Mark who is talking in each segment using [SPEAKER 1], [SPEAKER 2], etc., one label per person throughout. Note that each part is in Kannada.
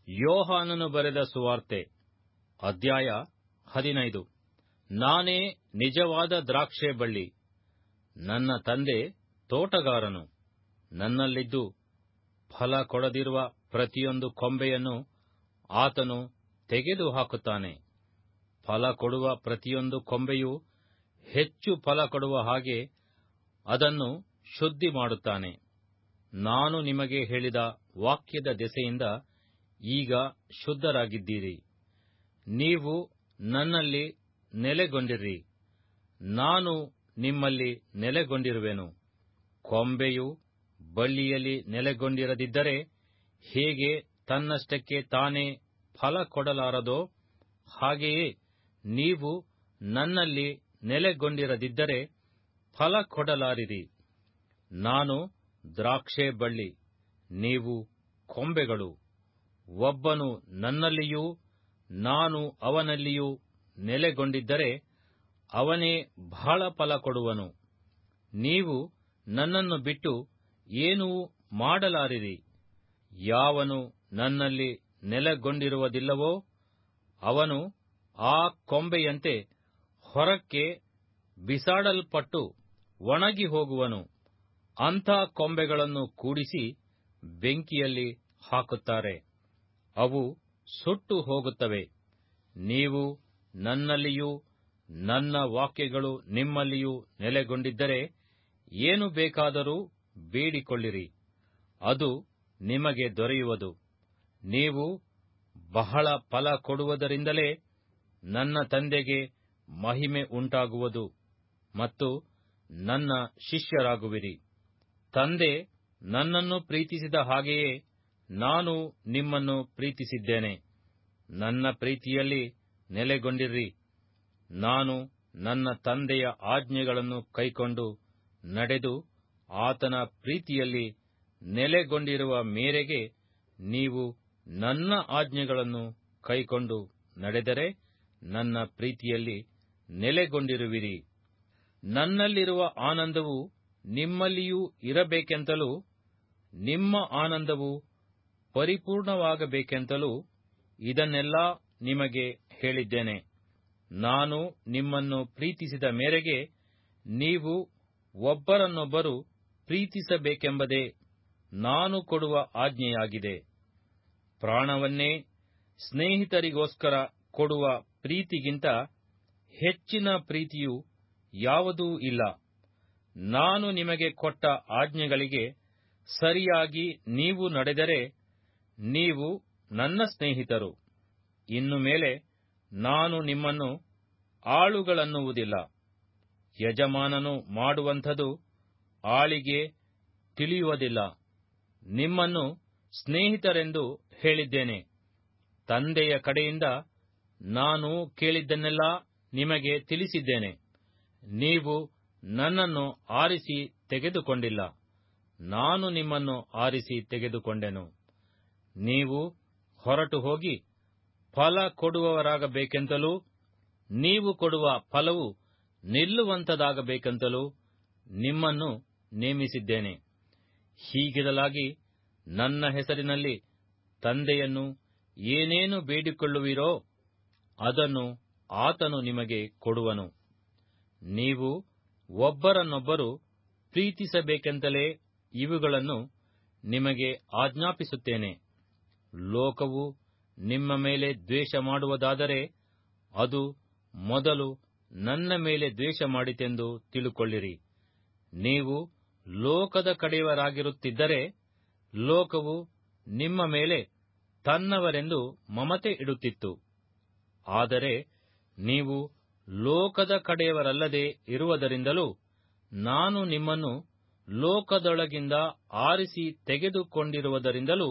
[SPEAKER 1] ಯೋಹಾನನು ಬರೆದ ಸುವಾರ್ತೆ ಅಧ್ಯಾಯ 15. ನಾನೇ ನಿಜವಾದ ದ್ರಾಕ್ಷೆ ಬಳ್ಳಿ, ನನ್ನ ತಂದೆ ತೋಟಗಾರನು. ನನ್ನಲ್ಲಿದ್ದು ಫಲ ಕೊಡದಿರುವ ಪ್ರತಿಯೊಂದು ಕೊಂಬೆಯನ್ನು ಆತನು ತೆಗೆದುಹಾಕುತ್ತಾನೆ. ಫಲ ಕೊಡುವ ಪ್ರತಿಯೊಂದು ಕೊಂಬೆಯೂ ಹೆಚ್ಚು ಫಲ ಕೊಡುವ ಹಾಗೆ ಅದನ್ನು ಶುದ್ಧಿ ಮಾಡುತ್ತಾನೆ. ನಾನು ನಿಮಗೆ ಹೇಳಿದ ವಾಕ್ಯದ ದೆಸೆಯಿಂದ ಈಗ ಶುದ್ಧರಾಗಿದ್ದೀರಿ. ನೀವು ನನ್ನಲ್ಲಿ ನೆಲೆಗೊಂಡಿರಿ, ನಾನು ನಿಮ್ಮಲ್ಲಿ ನೆಲೆಗೊಂಡಿರುವೆನು. ಕೊಂಬೆಯು ಬಳ್ಳಿಯಲ್ಲಿ ನೆಲೆಗೊಂಡಿರದಿದ್ದರೆ ಹೇಗೆ ತನ್ನಷ್ಟಕ್ಕೆ ತಾನೇ ಫಲ ಕೊಡಲಾರದೋ, ಹಾಗೆಯೇ ನೀವು ನನ್ನಲ್ಲಿ ನೆಲೆಗೊಂಡಿರದಿದ್ದರೆ ಫಲ ಕೊಡಲಾರಿರಿ. ನಾನು ದ್ರಾಕ್ಷೆ ಬಳ್ಳಿ, ನೀವು ಕೊಂಬೆಗಳು. ಒಬ್ಬನು ನನ್ನಲ್ಲಿಯೂ ನಾನು ಅವನಲ್ಲಿಯೂ ನೆಲೆಗೊಂಡಿದ್ದರೆ ಅವನೇ ಬಹಳ ಫಲ ಕೊಡುವನು. ನೀವು ನನ್ನನ್ನು ಬಿಟ್ಟು ಏನೂ ಮಾಡಲಾರಿರಿ. ಯಾವನು ನನ್ನಲ್ಲಿ ನೆಲೆಗೊಂಡಿರುವುದಿಲ್ಲವೋ ಅವನು ಆ ಕೊಂಬೆಯಂತೆ ಹೊರಕ್ಕೆ ಬಿಸಾಡಲ್ಪಟ್ಟು ಒಣಗಿ ಹೋಗುವನು. ಅಂಥ ಕೊಂಬೆಗಳನ್ನು ಕೂಡಿಸಿ ಬೆಂಕಿಯಲ್ಲಿ ಹಾಕುತ್ತಾರೆ, ಅವು ಸುಟ್ಟು ಹೋಗುತ್ತವೆ. ನೀವು ನನ್ನಲ್ಲಿಯೂ ನನ್ನ ವಾಕ್ಯಗಳು ನಿಮ್ಮಲ್ಲಿಯೂ ನೆಲೆಗೊಂಡಿದ್ದರೆ ಏನು ಬೇಕಾದರೂ ಬೇಡಿಕೊಳ್ಳಿರಿ, ಅದು ನಿಮಗೆ ದೊರೆಯುವುದು. ನೀವು ಬಹಳ ಫಲ ಕೊಡುವುದರಿಂದಲೇ ನನ್ನ ತಂದೆಗೆ ಮಹಿಮೆ ಉಂಟಾಗುವುದು ಮತ್ತು ನನ್ನ ಶಿಷ್ಯರಾಗುವಿರಿ. ತಂದೆ ನನ್ನನ್ನು ಪ್ರೀತಿಸಿದ ಹಾಗೆಯೇ ನಾನು ನಿಮ್ಮನ್ನು ಪ್ರೀತಿಸಿದ್ದೇನೆ. ನನ್ನ ಪ್ರೀತಿಯಲ್ಲಿ ನೆಲೆಗೊಂಡಿರ್ರಿ. ನಾನು ನನ್ನ ತಂದೆಯ ಆಜ್ಞೆಗಳನ್ನು ಕೈಕೊಂಡು ನಡೆದು ಆತನ ಪ್ರೀತಿಯಲ್ಲಿ ನೆಲೆಗೊಂಡಿರುವ ಮೇರೆಗೆ ನೀವು ನನ್ನ ಆಜ್ಞೆಗಳನ್ನು ಕೈಕೊಂಡು ನಡೆದರೆ ನನ್ನ ಪ್ರೀತಿಯಲ್ಲಿ ನೆಲೆಗೊಂಡಿರುವಿರಿ. ನನ್ನಲ್ಲಿರುವ ಆನಂದವು ನಿಮ್ಮಲ್ಲಿಯೂ ಇರಬೇಕೆಂತಲೂ ನಿಮ್ಮ ಆನಂದವು ಪರಿಪೂರ್ಣವಾಗಬೇಕೆಂತಲೂ ಇದನ್ನೆಲ್ಲ ನಿಮಗೆ ಹೇಳಿದ್ದೇನೆ. ನಾನು ನಿಮ್ಮನ್ನು ಪ್ರೀತಿಸಿದ ಮೇರೆಗೆ ನೀವು ಒಬ್ಬರನ್ನೊಬ್ಬರು ಪ್ರೀತಿಸಬೇಕೆಂಬುದೇ ನಾನು ಕೊಡುವ ಆಜ್ಞೆಯಾಗಿದೆ. ಪ್ರಾಣವನ್ನೇ ಸ್ನೇಹಿತರಿಗೋಸ್ಕರ ಕೊಡುವ ಪ್ರೀತಿಗಿಂತ ಹೆಚ್ಚಿನ ಪ್ರೀತಿಯು ಯಾವುದೂ ಇಲ್ಲ. ನಾನು ನಿಮಗೆ ಕೊಟ್ಟ ಆಜ್ಞೆಗಳಿಗೆ ಸರಿಯಾಗಿ ನೀವು ನಡೆದರೆ ನೀವು ನನ್ನ ಸ್ನೇಹಿತರು. ಇನ್ನು ಮೇಲೆ ನಾನು ನಿಮ್ಮನ್ನು ಆಳುಗಳನ್ನುವುದಿಲ್ಲ. ಯಜಮಾನನು ಮಾಡುವಂಥದು ಆಳಿಗೆ ತಿಳಿಯುವುದಿಲ್ಲ. ನಿಮ್ಮನ್ನು ಸ್ನೇಹಿತರೆಂದು ಹೇಳಿದ್ದೇನೆ. ತಂದೆಯ ಕಡೆಯಿಂದ ನಾನು ಕೇಳಿದ್ದನ್ನೆಲ್ಲ ನಿಮಗೆ ತಿಳಿಸಿದ್ದೇನೆ. ನೀವು ನನ್ನನ್ನು ಆರಿಸಿ ತೆಗೆದುಕೊಂಡಿಲ್ಲ, ನಾನು ನಿಮ್ಮನ್ನು ಆರಿಸಿ ತೆಗೆದುಕೊಂಡೆನು. ನೀವು ಹೊರಟು ಹೋಗಿ ಫಲ ಕೊಡುವವರಾಗಬೇಕೆಂತಲೂ ನೀವು ಕೊಡುವ ಫಲವು ನಿಲ್ಲುವಂಥದಾಗಬೇಕೆಂತಲೂ ನಿಮ್ಮನ್ನು ನೇಮಿಸಿದ್ದೇನೆ. ಹೀಗಿರಲಾಗಿ ನನ್ನ ಹೆಸರಿನಲ್ಲಿ ತಂದೆಯನ್ನು ಏನೇನು ಬೇಡಿಕೊಳ್ಳುವಿರೋ ಅದನ್ನು ಆತನು ನಿಮಗೆ ಕೊಡುವನು. ನೀವು ಒಬ್ಬರನ್ನೊಬ್ಬರು ಪ್ರೀತಿಸಬೇಕೆಂತಲೇ ಇವುಗಳನ್ನು ನಿಮಗೆ ಆಜ್ಞಾಪಿಸುತ್ತೇನೆ. ಲೋಕವು ನಿಮ್ಮ ಮೇಲೆ ದ್ವೇಷ ಮಾಡುವುದಾದರೆ ಅದು ಮೊದಲು ನನ್ನ ಮೇಲೆ ದ್ವೇಷ ಮಾಡಿತೆಂದು ತಿಳುಕೊಳ್ಳಿರಿ. ನೀವು ಲೋಕದ ಕಡೆಯವರಾಗಿರುತ್ತಿದ್ದರೆ ಲೋಕವು ನಿಮ್ಮ ಮೇಲೆ ತನ್ನವರೆಂದು ಮಮತೆ ಇಡುತ್ತಿತ್ತು. ಆದರೆ ನೀವು ಲೋಕದ ಕಡೆಯವರಲ್ಲದೆ ಇರುವುದರಿಂದಲೂ ನಾನು ನಿಮ್ಮನ್ನು ಲೋಕದೊಳಗಿಂದ ಆರಿಸಿ ತೆಗೆದುಕೊಂಡಿರುವುದರಿಂದಲೂ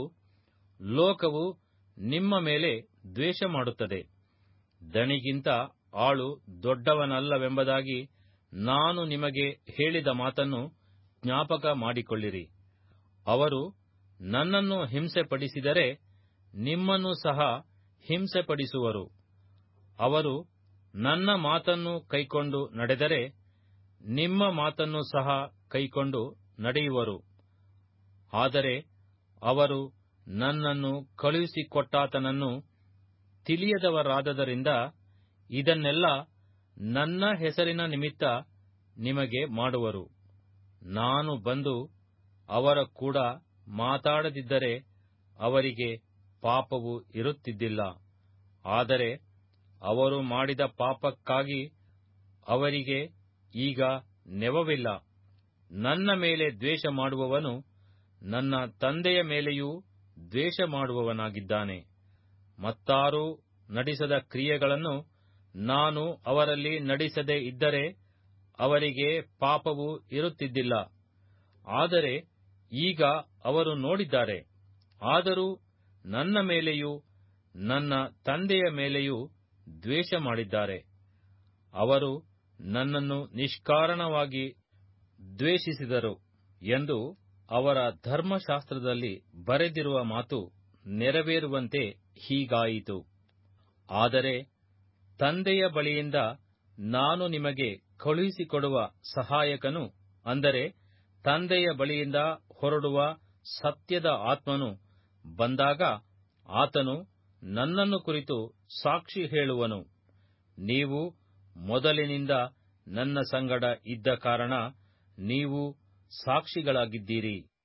[SPEAKER 1] ಲೋಕವು ನಿಮ್ಮ ಮೇಲೆ ದ್ವೇಷ ಮಾಡುತ್ತದೆ. ದಣಿಗಿಂತ ಆಳು ದೊಡ್ಡವನಲ್ಲವೆಂಬುದಾಗಿ ನಾನು ನಿಮಗೆ ಹೇಳಿದ ಮಾತನ್ನು ಜ್ಞಾಪಕ ಮಾಡಿಕೊಳ್ಳಿರಿ. ಅವರು ನನ್ನನ್ನು ಹಿಂಸೆಪಡಿಸಿದರೆ ನಿಮ್ಮನ್ನು ಸಹ ಹಿಂಸೆಪಡಿಸುವರು. ಅವರು ನನ್ನ ಮಾತನ್ನು ಕೈಕೊಂಡು ನಡೆದರೆ ನಿಮ್ಮ ಮಾತನ್ನು ಸಹ ಕೈಕೊಂಡು ನಡೆಯುವರು. ಆದರೆ ಅವರು ನನ್ನನ್ನು ಕಳುಹಿಸಿಕೊಟ್ಟಾತನನ್ನು ತಿಳಿಯದವರಾದದರಿಂದ ಇದನ್ನೆಲ್ಲ ನನ್ನ ಹೆಸರಿನ ನಿಮಿತ್ತ ನಿಮಗೆ ಮಾಡುವರು. ನಾನು ಬಂದು ಅವರ ಕೂಡ ಮಾತಾಡದಿದ್ದರೆ ಅವರಿಗೆ ಪಾಪವು ಇರುತ್ತಿದ್ದಿಲ್ಲ. ಆದರೆ ಅವರು ಮಾಡಿದ ಪಾಪಕ್ಕಾಗಿ ಅವರಿಗೆ ಈಗ ನೆವವಿಲ್ಲ. ನನ್ನ ಮೇಲೆ ದ್ವೇಷ ಮಾಡುವವನು ನನ್ನ ತಂದೆಯ ಮೇಲೆಯೂ ದ್ವೇಷ ಮಾಡುವವನಾಗಿದ್ದಾನೆ. ಮತ್ತಾರೂ ನಡೆಸದ ಕ್ರಿಯೆಗಳನ್ನು ನಾನು ಅವರಲ್ಲಿ ನಡೆಸದೇ ಇದ್ದರೆ ಅವರಿಗೆ ಪಾಪವು ಇರುತ್ತಿದ್ದಿಲ್ಲ. ಆದರೆ ಈಗ ಅವರು ನೋಡಿದ್ದಾರೆ. ಆದರೂ ನನ್ನ ಮೇಲೆಯೂ ನನ್ನ ತಂದೆಯ ಮೇಲೆಯೂ ದ್ವೇಷ ಮಾಡಿದ್ದಾರೆ. ಅವರು ನನ್ನನ್ನು ನಿಷ್ಕಾರಣವಾಗಿ ದ್ವೇಷಿಸಿದರು ಎಂದು ಅವರ ಧರ್ಮಶಾಸ್ತ್ರದಲ್ಲಿ ಬರೆದಿರುವ ಮಾತು ನೆರವೇರುವಂತೆ ಹೀಗಾಯಿತು. ಆದರೆ ತಂದೆಯ ಬಳಿಯಿಂದ ನಾನು ನಿಮಗೆ ಕಳುಹಿಸಿಕೊಡುವ ಸಹಾಯಕನು, ಅಂದರೆ ತಂದೆಯ ಬಳಿಯಿಂದ ಹೊರಡುವ ಸತ್ಯದ ಆತ್ಮನು ಬಂದಾಗ ಆತನು ನನ್ನನ್ನು ಕುರಿತು ಸಾಕ್ಷಿ ಹೇಳುವನು. ನೀವು ಮೊದಲಿನಿಂದ ನನ್ನ ಸಂಗಡ ಇದ್ದ ಕಾರಣ ನೀವು ಸಾಕ್ಷಿಗಳಾಗಿದ್ದೀರಿ.